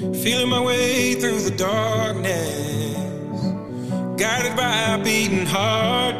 Feeling my way through the darkness, guided by a beating heart.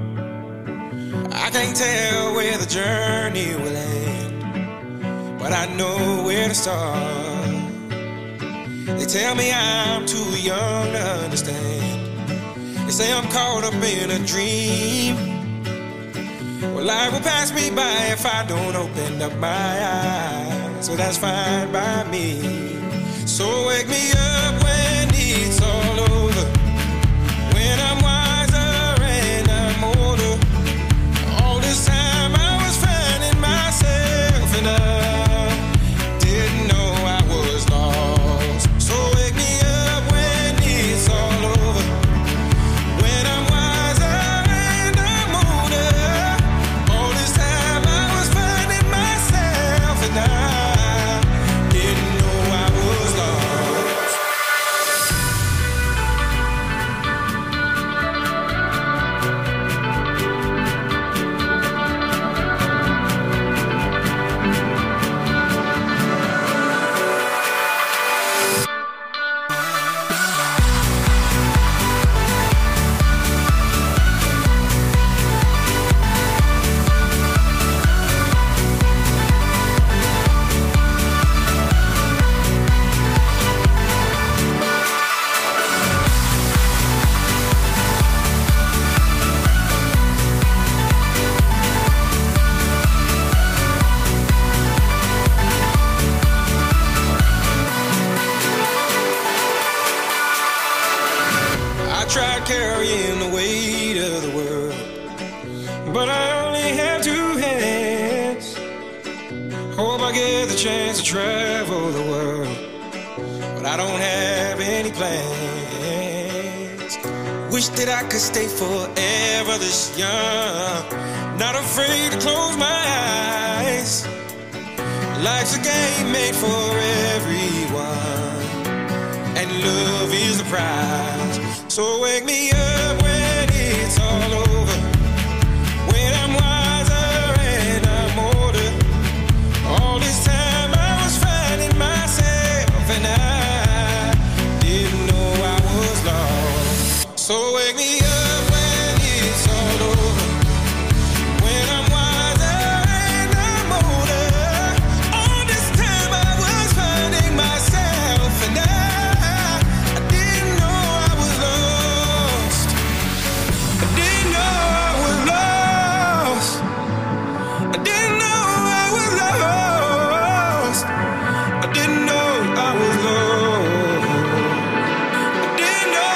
I can't tell where the journey will end, but I know where to start. They tell me I'm too young to understand. They say I'm caught up in a dream. Well, life will pass me by if I don't open up my eyes. So that's fine by me. So wake me up when it's all over, when I'm wiser and I'm older. All this time I was finding myself and I didn't know I was lost. So wake me up when it's all over, when I'm wiser and I'm older. All this time I was finding myself and I didn't know I was lost. I tried carrying the weight of the world, but I only have two hands. Hope I get the chance to travel the world, but I don't have any plans. Wish that I could stay forever this young, not afraid to close my eyes. Life's a game made for everyone, and love is the prize. So wake me up when it's all over, when I'm wiser and I'm older. All this time I was finding myself and I didn't know I was lost. So wake me up when it's all over, when I'm wiser and I'm older. All this time I was finding myself and I didn't know I was lost. I didn't know I was lost. I didn't know I was lost. I didn't know I was lost. I didn't know.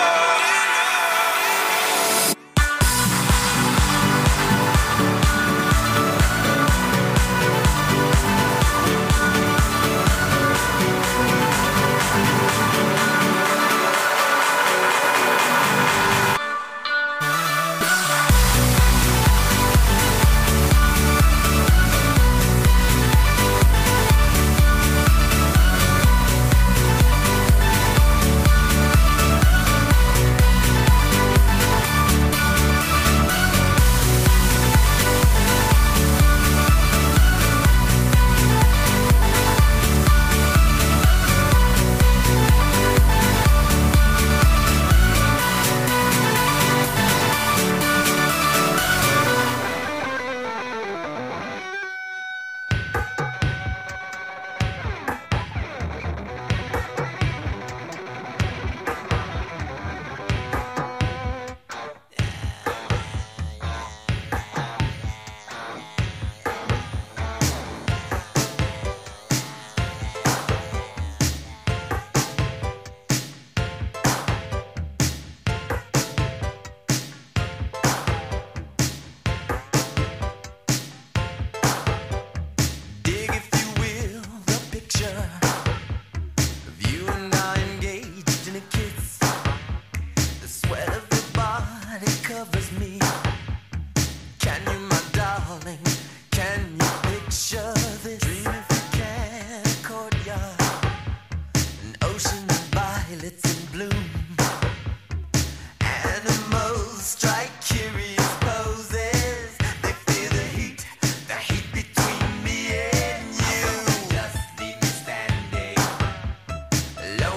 Love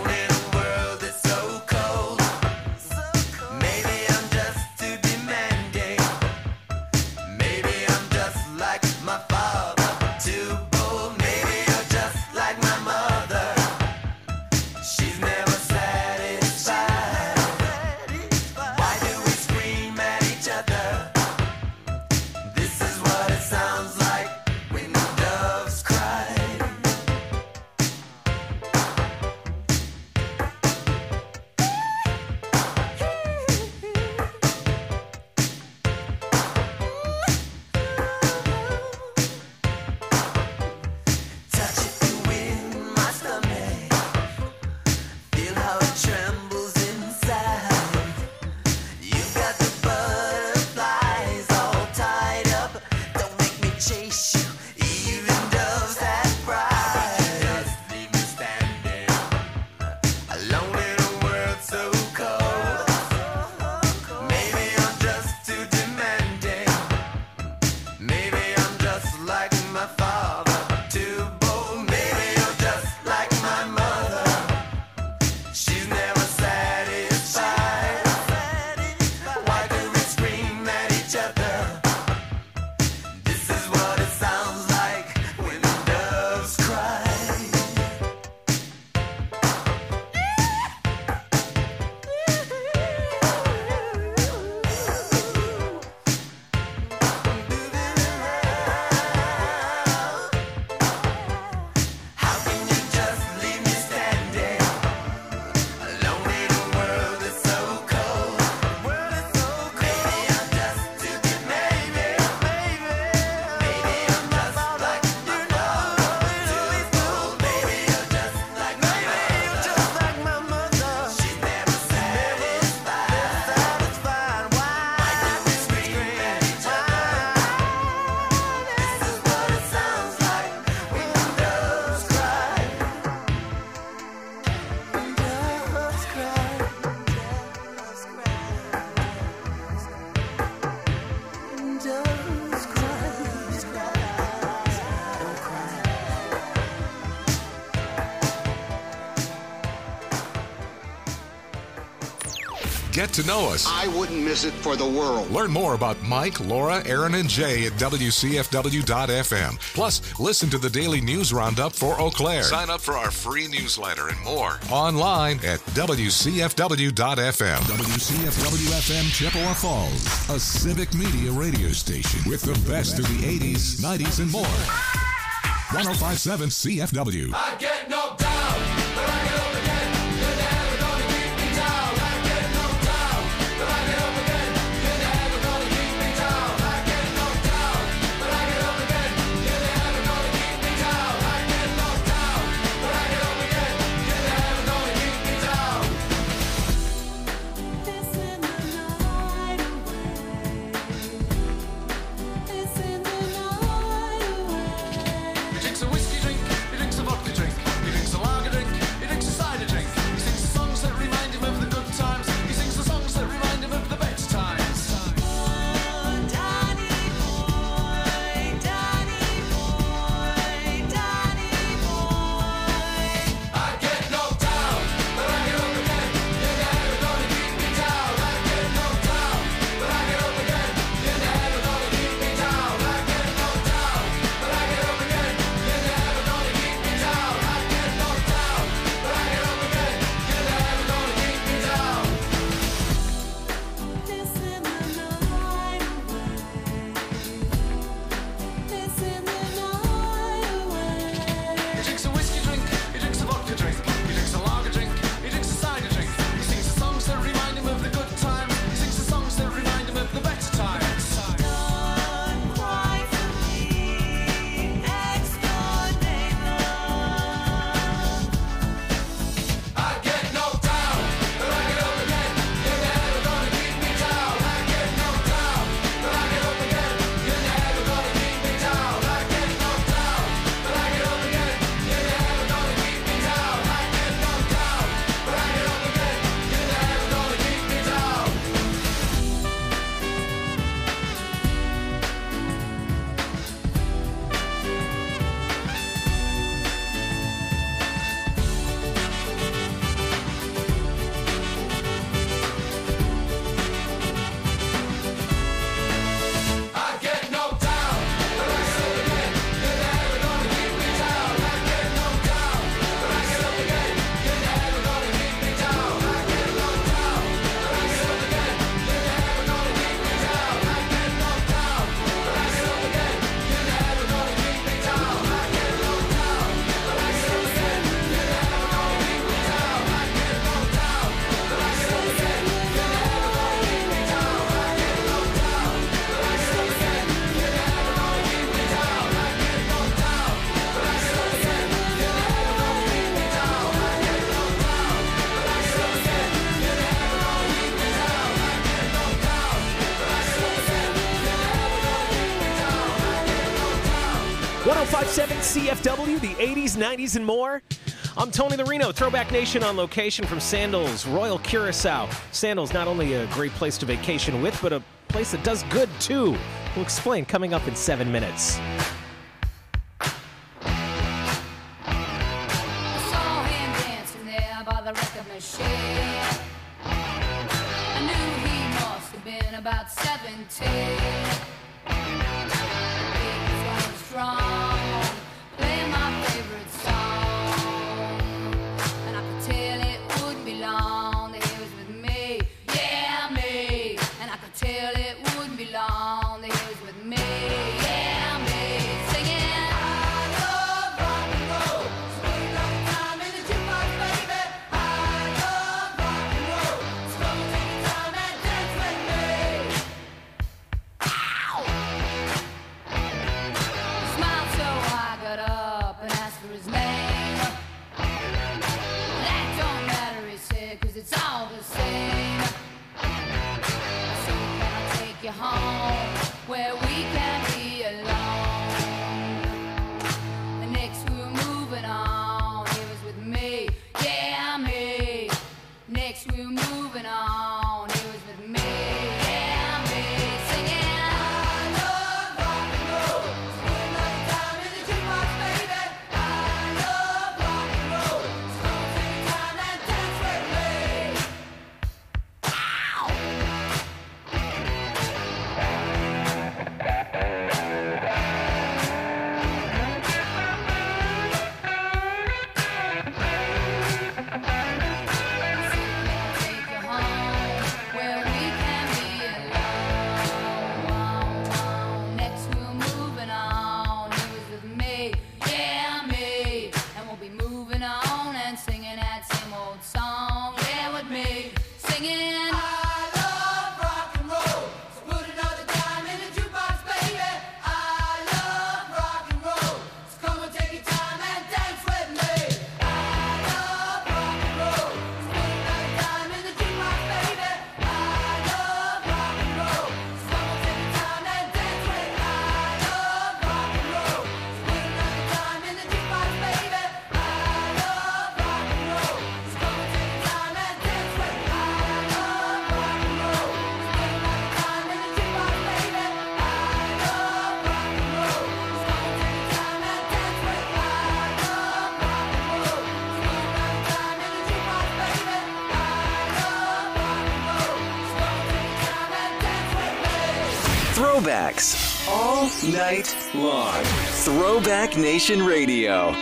Get to know us. I wouldn't miss it for the world. Learn more about Mike, Laura, Aaron, and Jay at WCFW.FM. Plus, listen to the daily news roundup for Eau Claire. Sign up for our free newsletter and more online at WCFW.FM. WCFW-FM Chippewa Falls, a civic media radio station with the best of the 80s, 90s, and more. 105.7 CFW. I get knocked down, but I get up again. You're never gonna keep me down. I get knocked down, but I get up again. You're never gonna keep me down. I get knocked down, but I get up again. You're never gonna keep me down. I get knocked down, but I get up again. You're never gonna keep me down. It's in the night away. It's in the night away. He drinks a whiskey drink, he drinks a vodka drink, he drinks a lager drink, he drinks a cider drink. He sings the songs that remind him of the good times. He sings the songs that remind him of the better times. Oh, Danny boy, Danny boy, Danny boy. I get knocked down, but I get up again. You're never gonna keep me down. I get knocked down, but I get up again. You're never gonna keep me down. I get knocked down, but I get up again. You're never gonna keep me down. I get knocked down, but I get up again. You're never gonna keep me down. It's in the night away. It's in the night away. He drinks a whiskey drink, he drinks a vodka drink, he drinks a lager drink, he drinks a cider drink. He sings the songs that remind him of the good times. He sings the songs that remind him of the better times. Don't cry for me, ex-door neighbor. I get knocked down, but I get up again. You're never gonna keep me down. I get knocked down, but I get up again. You're never gonna keep me down. I get knocked down, but I get up again. You're never gonna keep me down. I get knocked down, but I get up again. You're never gonna keep me down. I get knocked down, but I get up again. You're never gonna keep me down. I get knocked down, but I get up again. You're never gonna keep me down. I get knocked down, but I get up again. You're never gonna keep me down. I get knocked down, but I get up again. You're never gonna keep me down. I get knocked down, but I get up again. You're never gonna keep me down. I get knocked down, but I get up again. You're never gonna keep me down. I get knocked down, but I get up again. You're never gonna keep me down. I get knocked down, but I get up again. You're never gonna keep me down. I get knocked down, but I get up again. You're never gonna keep me down. I get knocked down, but I get up again. You're never gonna keep me down. I get knocked down. 1057 CFW, the 80s, 90s, and more. I'm Tony the Reno, Throwback Nation on location from Sandals, Royal Curacao. Sandals, not only a great place to vacation with, but a place that does good too. We'll explain coming up in 7 minutes. I saw him dancing there by the record machine. I knew he must have been about 17. He was going strong, playing my favorite song. And I could tell it wouldn't be long that he was with me, yeah, me. And I could tell it wouldn't be long that he was with me, yeah, me. Singing, I love rock and roll, spend all the time in the jukebox, baby. I love rock and roll, so take your time and dance with me. Ow! He smiled so I got up and asked for his name. That don't matter, he said, 'cause it's all the same. I said, can I take you home where we can be alone? The next we were moving on, he was with me, yeah, me. Next we were moving on, he was with me, yeah, me. Singing, I love rock and roll, spend all the time in the jukebox, baby. I love rock and roll, so take your time and dance with me. Throwbacks all night long. Throwback Nation Radio.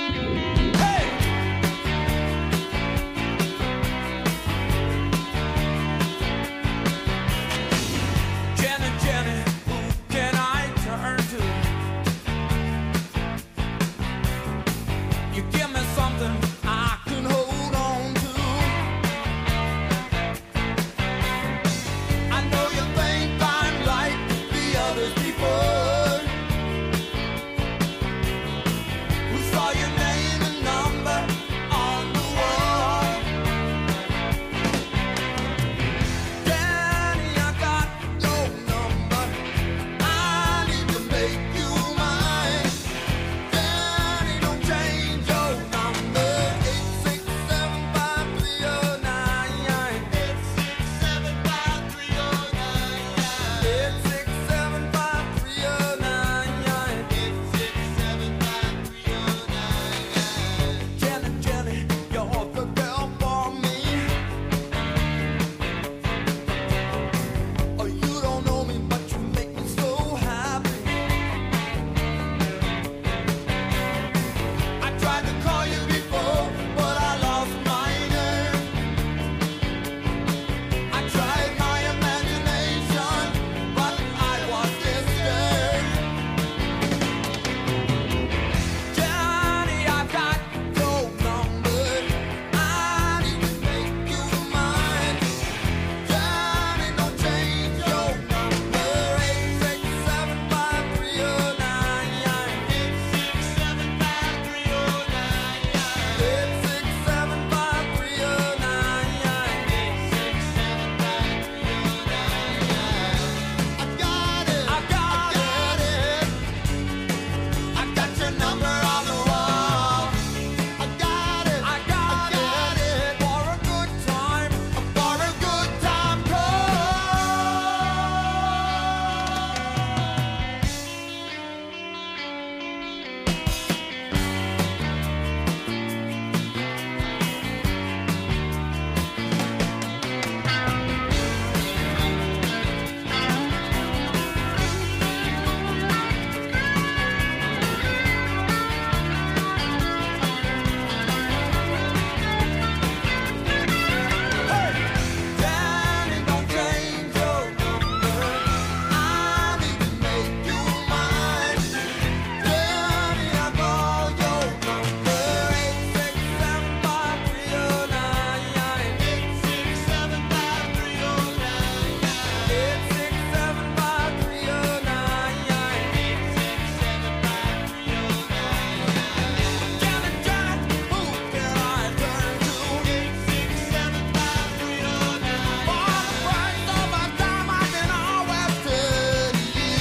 Jenny, Jenny, who can I turn to? You give me something I can hold on to. I know you think I'm like the others before, who saw your name and number on the wall. Danny, I got no number. I need to make you mine. Danny, don't change your number. 8675309. 8675309. Jenny, Jenny, you're the girl for me. Oh, you don't know me, but you make me so happy. I tried to call you before, but I lost my nerve. I tried my imagination, but I was disturbed. Johnny, I've got your number. I need to make you mine. Johnny, don't change your number. 8675309. I got it. I got it. I got your number on the wall. I got it. I got it. For a good time. For a good time Danny, don't change your number. I need to make you mine. Danny, I call your number. 8675309. 8675309. Jenny, Jenny, who can I turn to? 8675309. For the price of my time, I can always turn to you.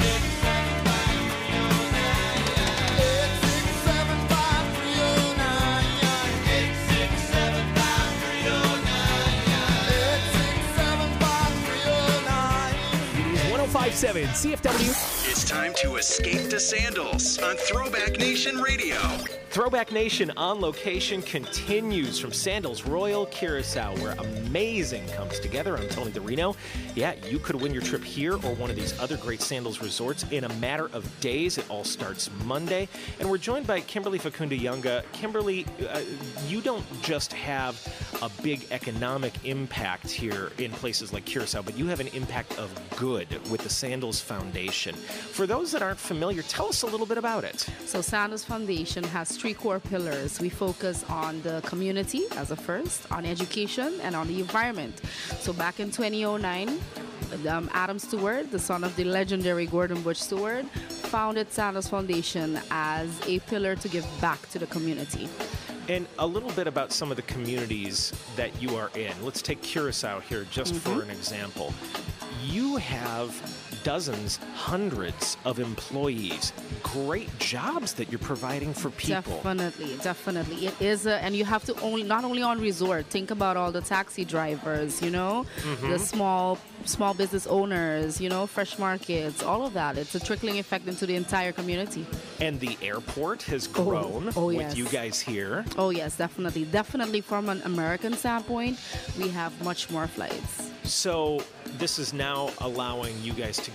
1057 CFW. It's time to escape to Sandals on Throwback Nation Radio. Throwback Nation on location continues from Sandals Royal Curacao, where amazing comes together. I'm Tony the Reno. Yeah, you could win your trip here or one of these other great Sandals resorts in a matter of days. It all starts Monday. And we're joined by Kimberly Facunda Younga. Kimberly, you don't just have a big economic impact here in places like Curacao, but you have an impact of good with the Sandals Foundation. For those that aren't familiar, tell us a little bit about it. So Sandals Foundation has three core pillars. We focus on the community as a first, on education, and on the environment. So back in 2009, Adam Stewart, the son of the legendary Gordon Butch Stewart, founded Sandals Foundation as a pillar to give back to the community. And a little bit about some of the communities that you are in. Let's take Curacao here just for an example. You have dozens, hundreds of employees. Great jobs that you're providing for people. Definitely. It is, and you have to not only on resort, think about all the taxi drivers, the small business owners, fresh markets, all of that. It's a trickling effect into the entire community. And the airport has grown with you guys here. Oh, yes, definitely. Definitely from an American standpoint, we have much more flights. So this is now allowing you guys to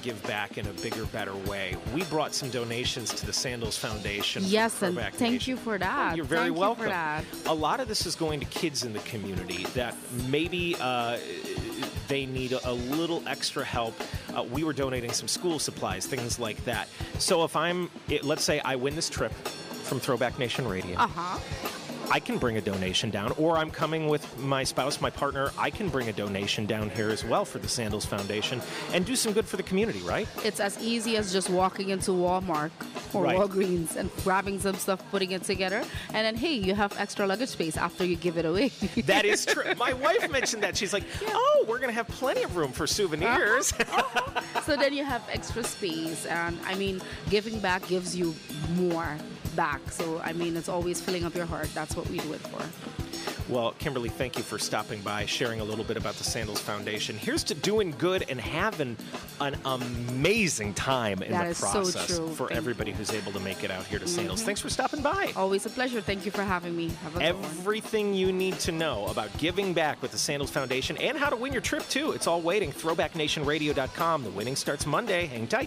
give back in a bigger, better way. We brought some donations to the Sandals Foundation. for Yes, and Throwback thank Nation. you for that. You're very Thank welcome. You for that. A lot of this is going to kids in the community that maybe they need a little extra help. We were donating some school supplies, things like that. So if let's say I win this trip from Throwback Nation Radio, I can bring a donation down, or I'm coming with my spouse, my partner, I can bring a donation down here as well for the Sandals Foundation and do some good for the community, right? It's as easy as just walking into Walmart or Right. Walgreens and grabbing some stuff, putting it together, and then, hey, you have extra luggage space after you give it away. That is true. My wife mentioned that. She's like, oh, we're going to have plenty of room for souvenirs. So then you have extra space, and I mean, giving back gives you more back. So I mean, it's always filling up your heart. That's what we do it for. Well, Kimberly, thank you for stopping by, sharing a little bit about the Sandals Foundation. Here's to doing good and having an amazing time in That the is so process true. for Thank everybody who's able to make it out here to Sandals. Thanks for stopping by. Always a pleasure. Thank you for having me. Have a good one. Everything you need to know about giving back with the Sandals Foundation and how to win your trip, too. It's all waiting. ThrowbackNationRadio.com. The winning starts Monday. Hang tight.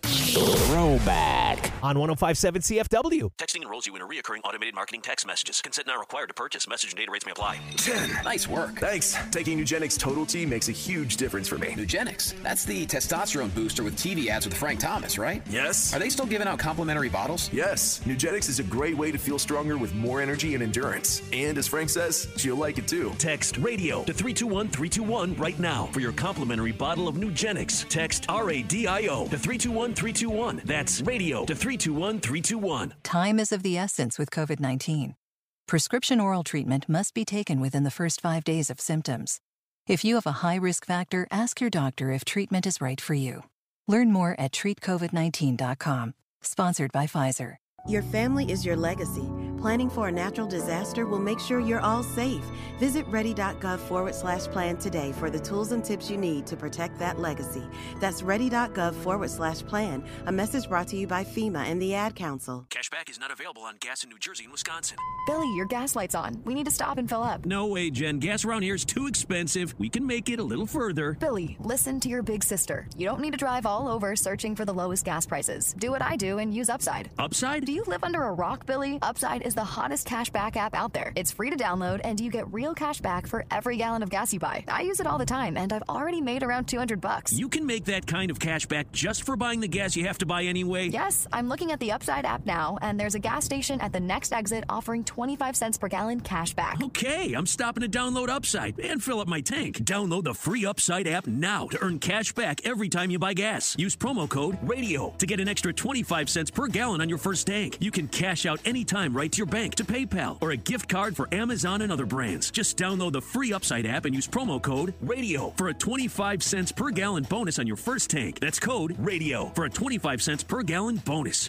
Throwback On 105.7 CFW. Texting enrolls you in a recurring automated marketing text messages. Consent not required to purchase. Message and data rates may apply. 10. Nice work. Thanks. Taking Nugenix Total T makes a huge difference for me. Nugenix. That's the testosterone booster with TV ads with Frank Thomas, right? Yes. Are they still giving out complimentary bottles? Yes. Nugenix is a great way to feel stronger with more energy and endurance. And as Frank says, she'll like it too. Text radio to 321-321 right now for your complimentary bottle of Nugenix. Text RADIO to 321-321. That's radio to 321-321. Time is of the essence with COVID-19. Prescription oral treatment must be taken within the first 5 days of symptoms. If you have a high risk factor, ask your doctor if treatment is right for you. Learn more at treatcovid19.com. Sponsored by Pfizer. Your family is your legacy. Planning for a natural disaster will make sure you're all safe. Visit ready.gov/plan today for the tools and tips you need to protect that legacy. That's ready.gov/plan. A message brought to you by FEMA and the Ad Council. Cashback is not available on gas in New Jersey and Wisconsin. Billy, your gas light's on. We need to stop and fill up. No way, Jen. Gas around here is too expensive. We can make it a little further. Billy, listen to your big sister. You don't need to drive all over searching for the lowest gas prices. Do what I do and use Upside. Upside? Do you live under a rock, Billy? Upside is the hottest cashback app out there. It's free to download, and you get real cash back for every gallon of gas you buy. I use it all the time, and I've already made around $200. You can make that kind of cash back just for buying the gas you have to buy anyway? Yes, I'm looking at the Upside app now, and there's a gas station at the next exit offering 25 cents per gallon cash back. Okay, I'm stopping to download Upside and fill up my tank. Download the free Upside app now to earn cash back every time you buy gas. Use promo code RADIO to get an extra 25 cents per gallon on your first tank. You can cash out anytime right to your bank, to PayPal, or a gift card for Amazon and other brands. Just download the free Upside app and use promo code RADIO for a 25 cents per gallon bonus on your first tank. That's code RADIO for a 25 cents per gallon bonus.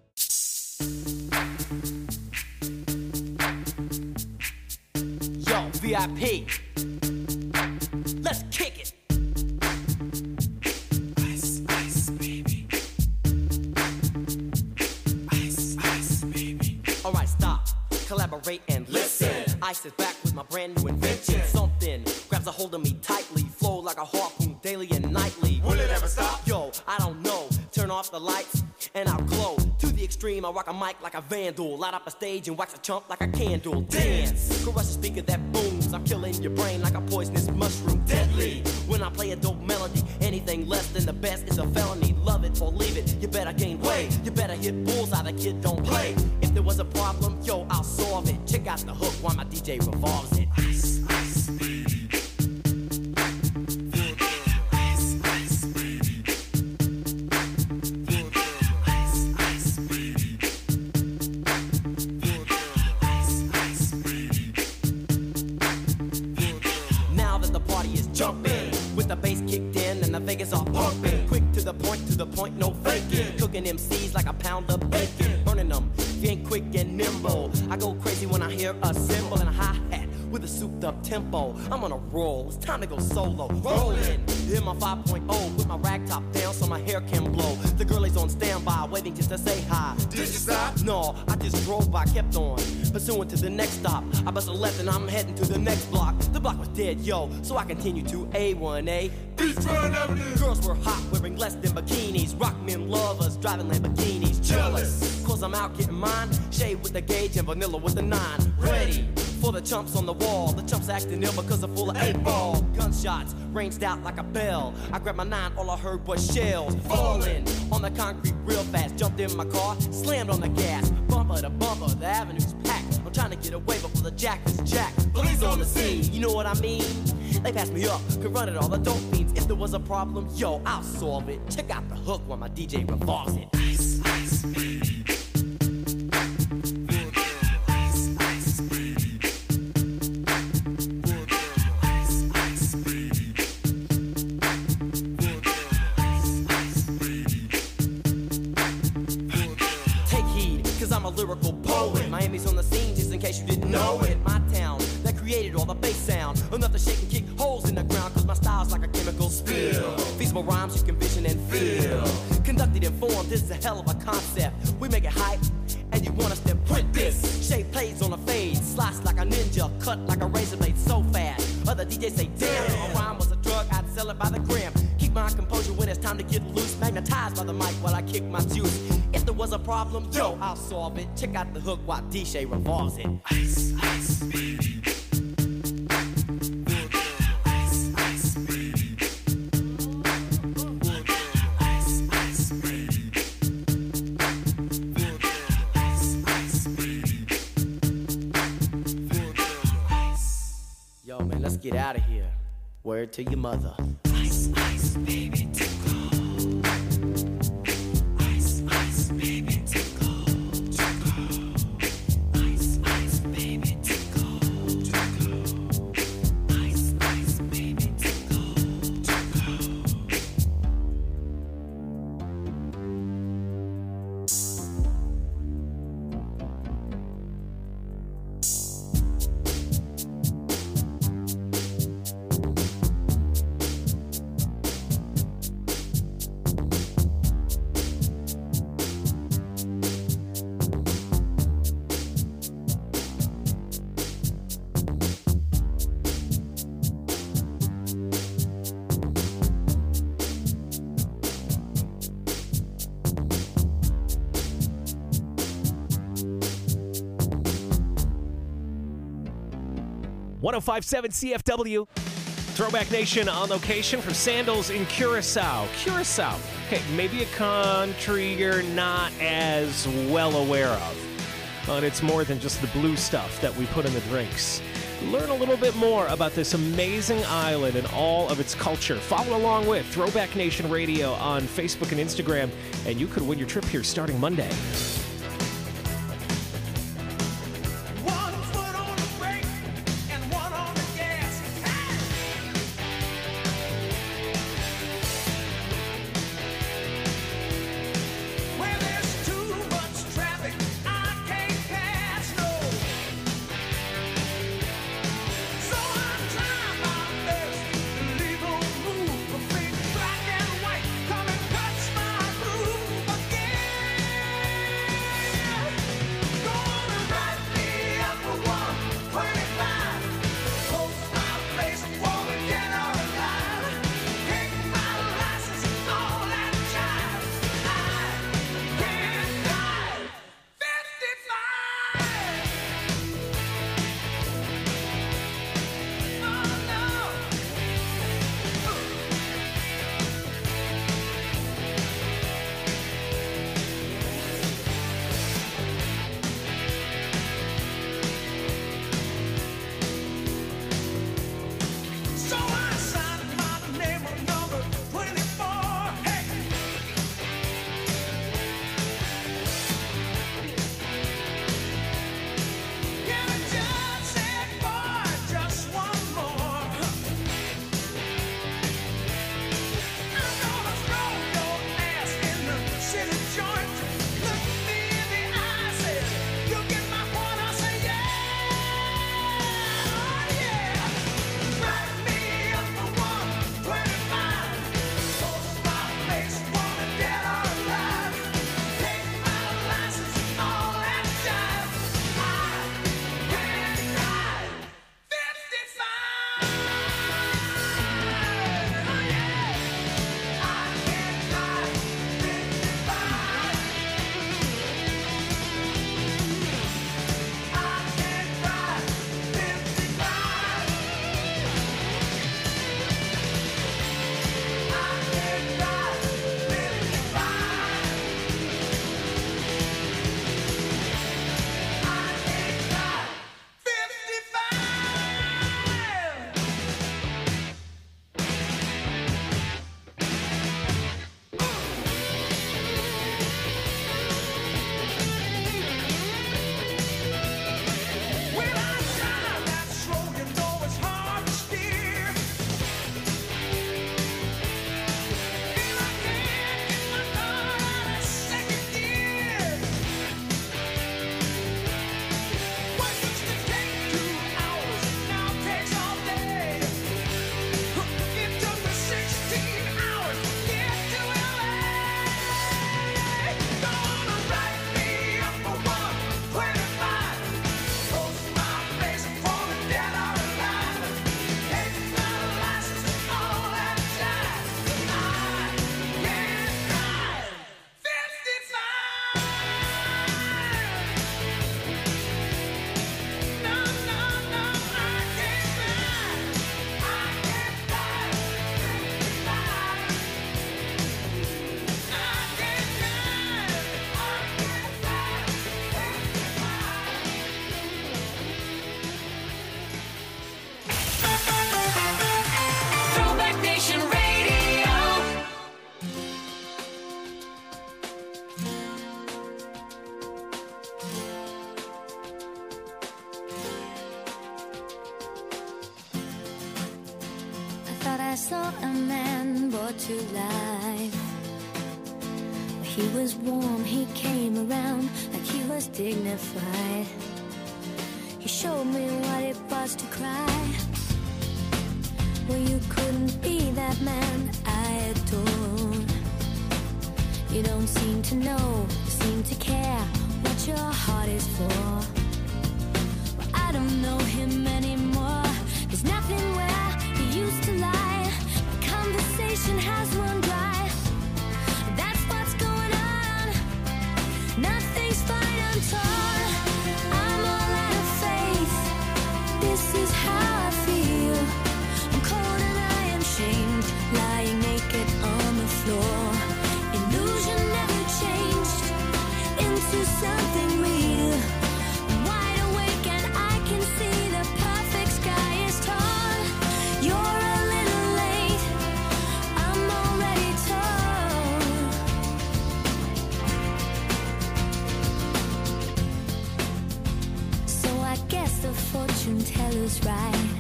Yo, VIP. Let's kick it. Ice, ice, baby. Ice, ice, baby. Alright, stop. Collaborate and listen. Ice is back with my brand new invention. Something grabs a hold of me tightly. Flow like a harpoon daily and nightly. Will it ever stop? Yo, I don't know. Turn off the lights and I'll glow. To the extreme, I rock a mic like a vandal. Light up a stage and wax a chump like a candle. Dance, crush a speaker that booms. I'm killing your brain like a poisonous mushroom. Deadly, when I play a dope melody. Anything less than the best is a felony. Love it or leave it, you better gain weight. You better hit bullseye, the kid don't play. If there was a problem, yo, I'll solve it. Check out the hook while my DJ revolves it. Ice, ice, baby. Jumping with the bass kicked in and the Vegas are pumping. Quick to the point, no faking. Cooking MCs like a pound of bacon. Burning them, if you ain't quick and nimble. I go crazy when I hear a cymbal and a hi-hat with a a souped up tempo. I'm on a roll, it's time to go solo. Rolling in my 5.0 with my rag top down so my hair can blow. The girl is on standby, waiting just to say hi. Did you stop? No, I just drove by, kept on pursuing to the next stop. I bust a left and I'm heading to the next block. The block was dead, yo, so I continued to A1A. Beachfront Avenue. Girls were hot, wearing less than bikinis. Rock men lovers, driving Lamborghinis. Jealous, cause I'm out getting mine. Shade with the gauge and vanilla with the 9. Ready for the chumps on the wall. The chumps acting ill because they're full of 8-ball. Gunshots ranged out like a bell. I grabbed my 9, all I heard was shells falling on the concrete real fast. Jumped in my car, slammed on the gas. Bumper to bumper, the avenue's packed. I'm trying to get away before the jack is jacked. Police on the scene, you know what I mean? They passed me up, could run it all the dope fiends. If there was a problem, yo, I'll solve it. Check out the hook while my DJ revolves it. Ice, ice, baby. I'm a lyrical poet. Miami's on the scene, just in case you didn't know it. My town that created all the bass sound, enough to shake and kick holes in the ground. Cause my style's like a chemical spill. Feasible rhymes you can vision and feel. Conducted in form, this is a hell of a concept. We make it hype, and you want us to print this. Shape plays on a fade, slice like a ninja, cut like a razor blade so fast. Other DJs say, damn, a rhyme was a drug, I'd sell it by the gram. Keep my composure when it's time to get loose. Magnetized by the mic while I kick my juice. If there was a problem, yo, I'll solve it. Check out the hook while DJ revolves it. Ice, ice, baby. Ice, ice, baby. Ice, ice, baby. Ice, ice, baby. Yo, man, let's get out of here. Word to your mother. Ice, ice, baby, to go. Ice, ice, baby, to go. Ice, ice, baby, to go. Ice, ice, baby, to .105.7 CFW. Throwback Nation on location from Sandals in Curacao. Curacao. Okay, maybe a country you're not as well aware of. But it's more than just the blue stuff that we put in the drinks. Learn a little bit more about this amazing island and all of its culture. Follow along with Throwback Nation Radio on Facebook and Instagram, and you could win your trip here starting Monday. saw a man brought to life. He was warm, he came around like he was dignified. He showed me what it was to cry. Well, you couldn't be that man I adore. You don't seem to know, seem to care what your heart is for. Well, I don't know him anymore. There's nothing where he used to lie. My conversation has run dry. That's what's going on. Nothing's fine, I'm torn. I'm all out of faith. This is how I feel. I'm cold and I am shamed, lying naked on the floor. Illusion never changed into something real. I'm wide awake and I can see the perfect sky is torn. You're a little late, I'm already torn. So I guess the fortune teller's right.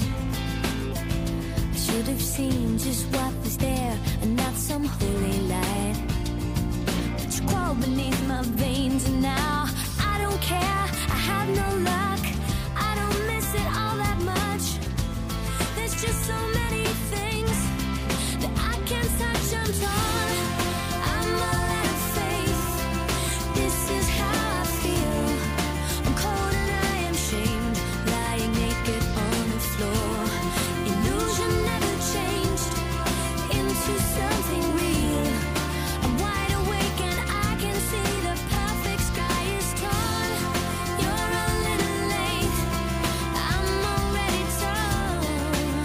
I should have seen just what was there and not some holy light. But you crawl beneath my veins and now I don't care, I have no luck. I don't miss it all that much. There's just so many things that I can't touch, I'm torn. I'm all out of faith. This is how I feel. I'm cold and I am shamed, lying naked on the floor. Illusion never changed into something real. I'm wide awake and I can see the perfect sky is torn. You're a little late, I'm already torn.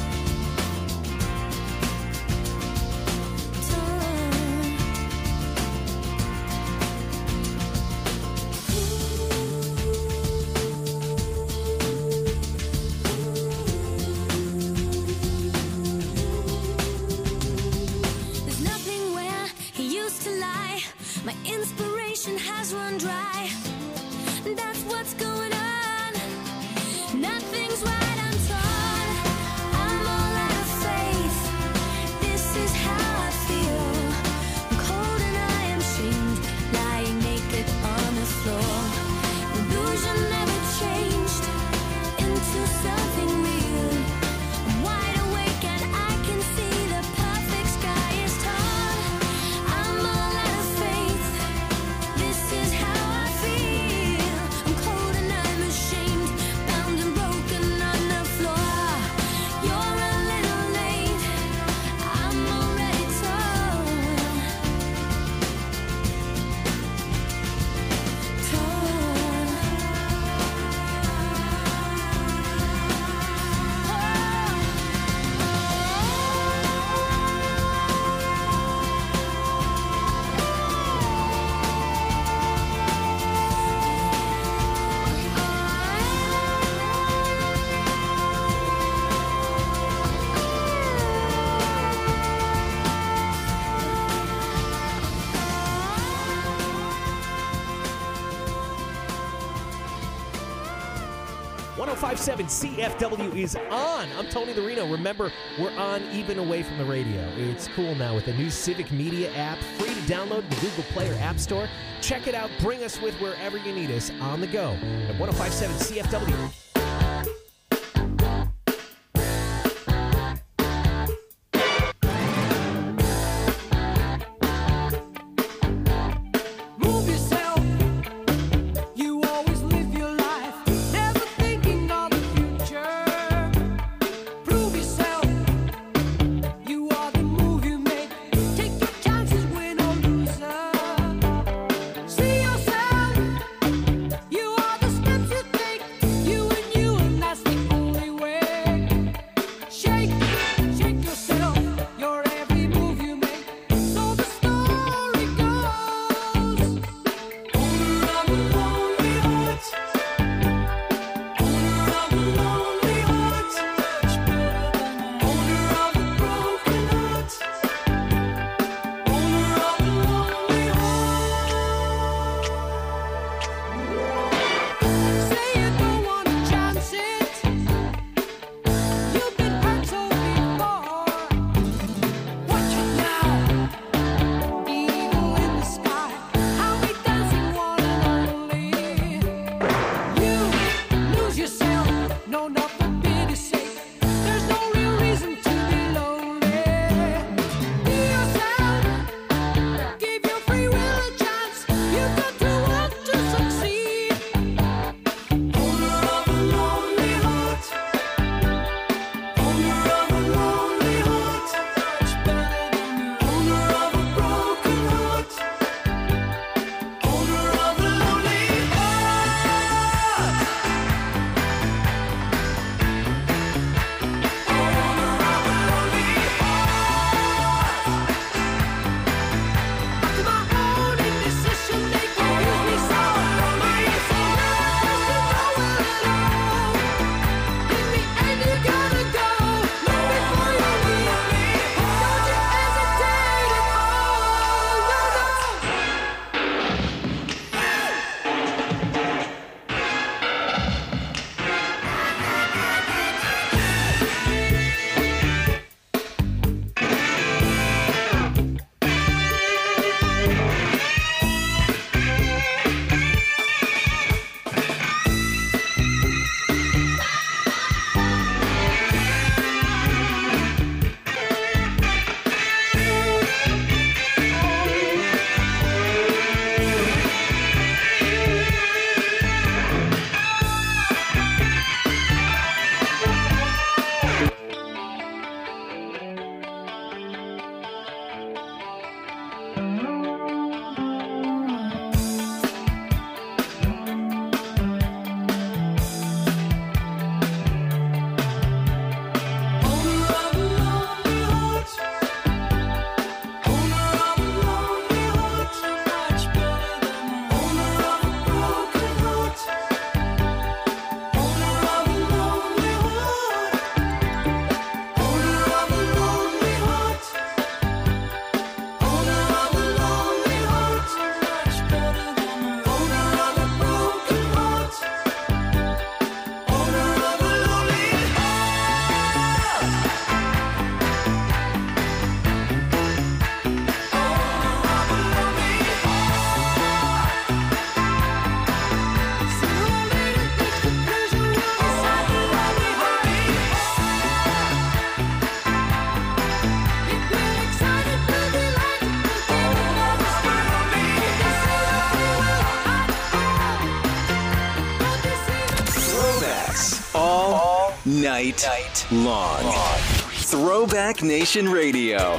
There's nothing where he used to lie. My inspiration has run dry. That's what's going on. Nothing's right, I'm torn. I'm all out of faith. This is how I feel. I'm cold and I am shamed, lying naked on the floor. Illusion never changed into something real. I'm wide awake and I can see the perfect sky is torn. I'm all out of faith. This is how I feel. I'm cold and I'm ashamed, bound and broken on the floor. You're a little late, I'm already torn. .5.7 CFW is on. I'm Tony the Reno. Remember, we're on even away from the radio. It's cool now with the new Civic Media app, free to download the Google Play or App Store. Check it out. Bring us with wherever you need us on the go at 105.7 CFW. Move yourself. You always live your life, never thinking of the future. Prove yourself. You are the move you make. Take your chances, win or loser. See yourself. You are the steps you take. You and night long. Throwback Nation Radio.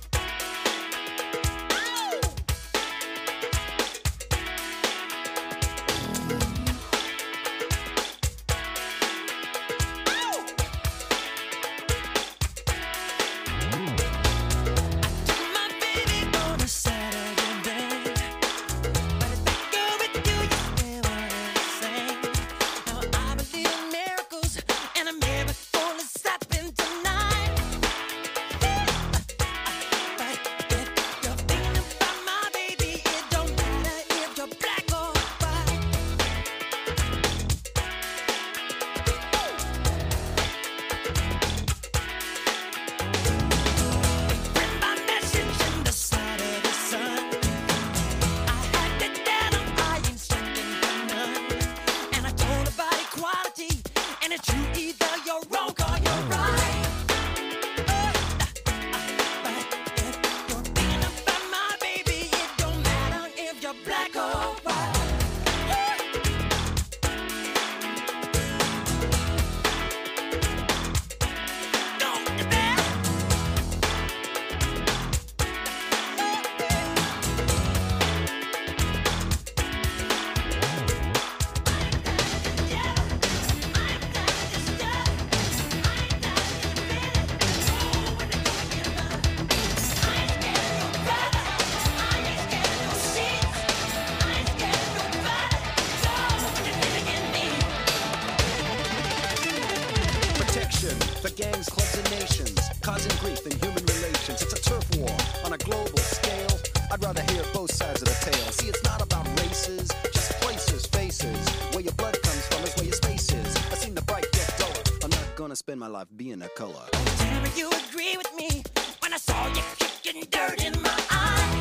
The gangs, clubs, and nations, causing grief in human relations. It's a turf war on a global scale. I'd rather hear both sides of the tale. See, it's not about races, just places, faces. Where your blood comes from is where your space is. I've seen the bright get duller. I'm not gonna spend my life being a color. Tell me you agree with me when I saw you kicking dirt in my eye.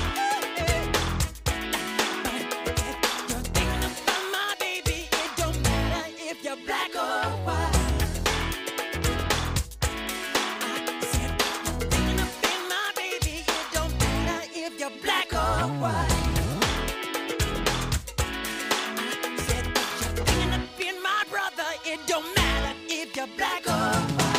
You're thinking about my baby. It don't matter if you're black or white. You're black or white. I said you're thinking of being my brother. It don't matter if you're black or white.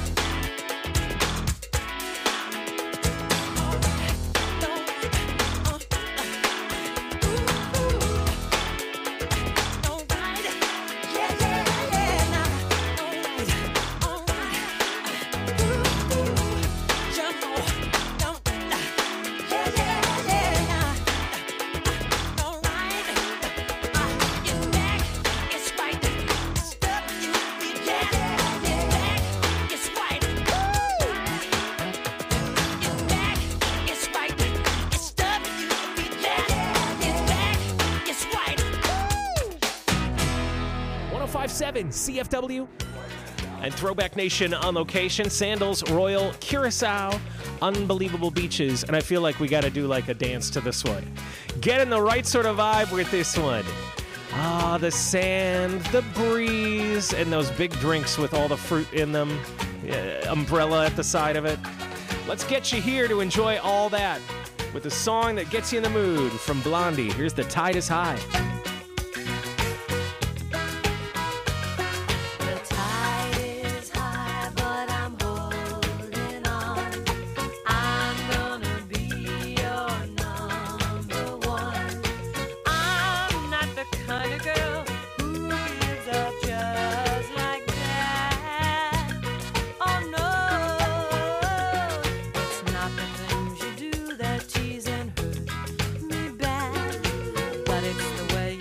CFW and Throwback Nation on location. Sandals, Royal, Curacao, unbelievable beaches, and I feel like we got to do like a dance to this one. Get in the right sort of vibe with this one. The sand, the breeze, and those big drinks with all the fruit in them. Umbrella at the side of it. Let's get you here to enjoy all that with a song that gets you in the mood from Blondie. Here's The Tide is High. But it's the way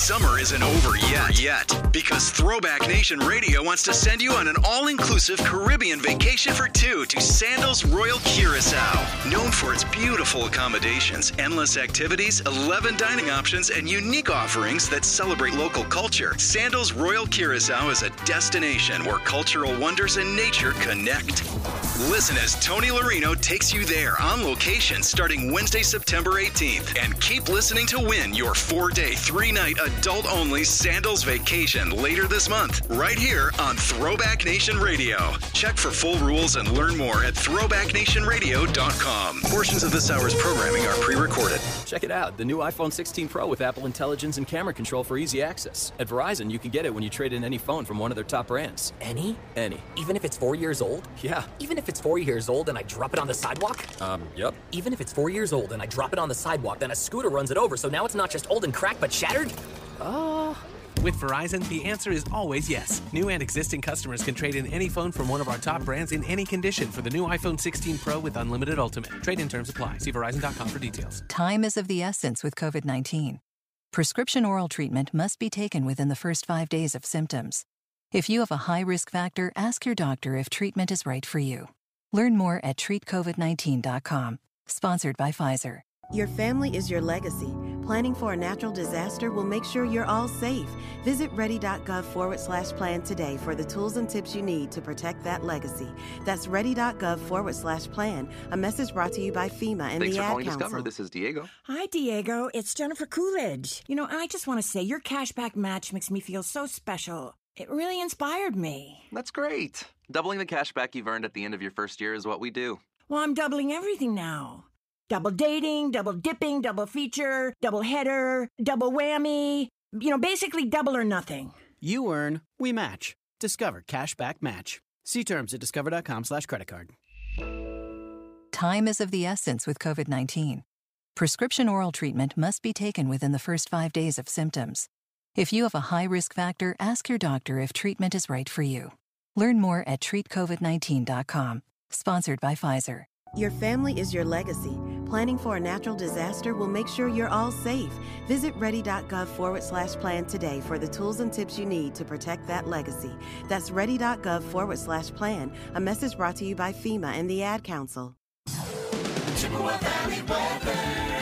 Summer isn't over yet. Because Throwback Nation Radio wants to send you on an all-inclusive Caribbean vacation for two to Sandals Royal Curacao. Known for its beautiful accommodations, endless activities, 11 dining options, and unique offerings that celebrate local culture, Sandals Royal Curacao is a destination where cultural wonders and nature connect. Listen as Tony Larino takes you there on location starting Wednesday, September 18th. And keep listening to win your 4-day, 3-night adult-only Sandals vacation later this month, right here on Throwback Nation Radio. Check for full rules and learn more at throwbacknationradio.com. Portions of this hour's programming are pre-recorded. Check it out, the new iPhone 16 Pro with Apple Intelligence and camera control for easy access. At Verizon, you can get it when you trade in any phone from one of their top brands. Any? Any. Even if it's 4 years old? Yeah. Even if it's 4 years old and I drop it on the sidewalk? Yep. Even if it's 4 years old and I drop it on the sidewalk, then a scooter runs it over, so now it's not just old and cracked, but shattered? With Verizon, the answer is always yes. New and existing customers can trade in any phone from one of our top brands in any condition for the new iPhone 16 Pro with Unlimited Ultimate. Trade-in terms apply. See Verizon.com for details. Time is of the essence with COVID-19. Prescription oral treatment must be taken within the first 5 days of symptoms. If you have a high risk factor, ask your doctor if treatment is right for you. Learn more at treatcovid19.com. Sponsored by Pfizer. Your family is your legacy. Planning for a natural disaster will make sure you're all safe. Visit ready.gov/plan today for the tools and tips you need to protect that legacy. That's ready.gov/plan. A message brought to you by FEMA and Thanks the for Ad calling Council. Discover. This is Diego. Hi, Diego. It's Jennifer Coolidge. You know, I just want to say your cashback match makes me feel so special. It really inspired me. That's great. Doubling the cash back you've earned at the end of your first year is what we do. Well, I'm doubling everything now. Double dating, double dipping, double feature, double header, double whammy. You know, basically double or nothing. You earn, we match. Discover Cashback Match. See terms at discover.com/creditcard. Time is of the essence with COVID-19. Prescription oral treatment must be taken within the first 5 days of symptoms. If you have a high risk factor, ask your doctor if treatment is right for you. Learn more at treatcovid19.com. Sponsored by Pfizer. Your family is your legacy. Planning for a natural disaster will make sure you're all safe. Visit ready.gov/plan today for the tools and tips you need to protect that legacy. That's ready.gov/plan. A message brought to you by FEMA and the Ad Council. Chippewa Valley weather.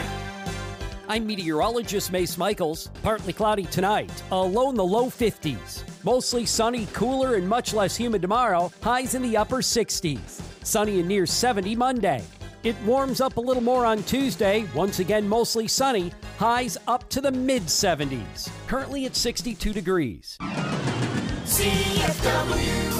I'm meteorologist Mace Michaels. Partly cloudy tonight, a low in the low 50s. Mostly sunny, cooler, and much less humid tomorrow. Highs in the upper 60s. Sunny and near 70 Monday. It warms up a little more on Tuesday. Once again, mostly sunny. Highs up to the mid-70s. Currently at 62 degrees. CFW.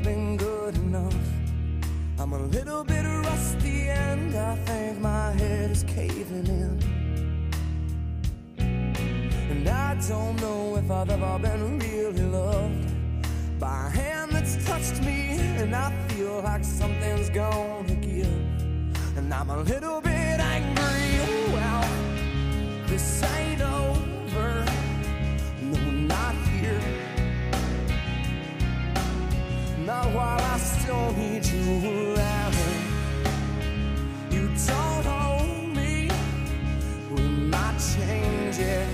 been good enough. I'm a little bit rusty and I think my head is caving in. And I don't know if I've ever been really loved by a hand that's touched me, and I feel like something's gonna give. And I'm a little bit angry. Well, this ain't over. No, not here. Not while I still need you around. You don't hold me. We might change it.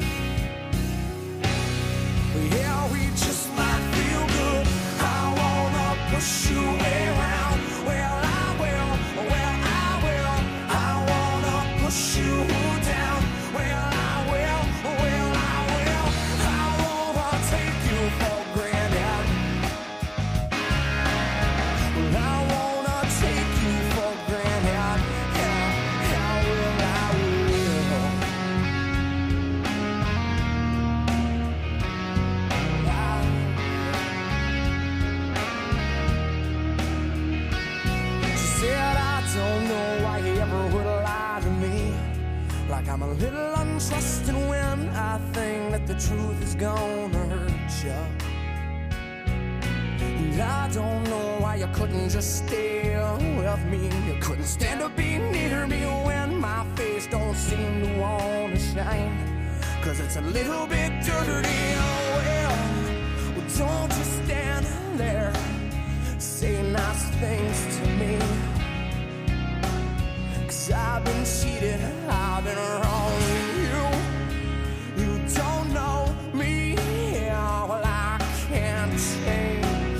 Yeah, we just might feel good. I wanna push you around. Well, I will. Well, I will. I wanna push you down. Well, I will. Well, I will. I wanna take you for granted. Well, I wanna take you for granted. Yeah, I will. I will. She said, I don't know why you ever would lie to me. Like I'm a little untrusting when I think that the truth is gonna hurt you. And I don't know why you couldn't just stay with me. You couldn't stand to be near me when my face don't seem to wanna shine. 'Cause it's a little bit dirty. Oh well, don't just stand there. Say nice things to me. 'Cause I've been cheated, I've been wrong with you. You don't know me, well I can't change.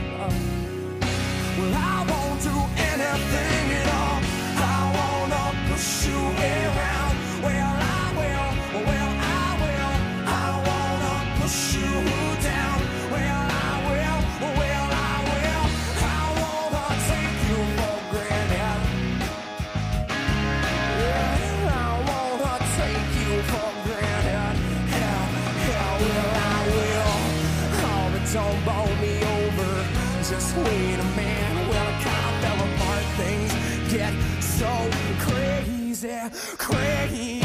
Well, I won't do anything at all. I wanna push you around. Well, I will. Well, I will. I wanna push you down. Well, I will. Well, I will. I wanna take you for granted. Yeah, I wanna take you for granted. Yeah, well, I will. Oh, but don't bowl me over. Just wait a minute. Well, it kind of fell apart. Things get so crazy, crazy.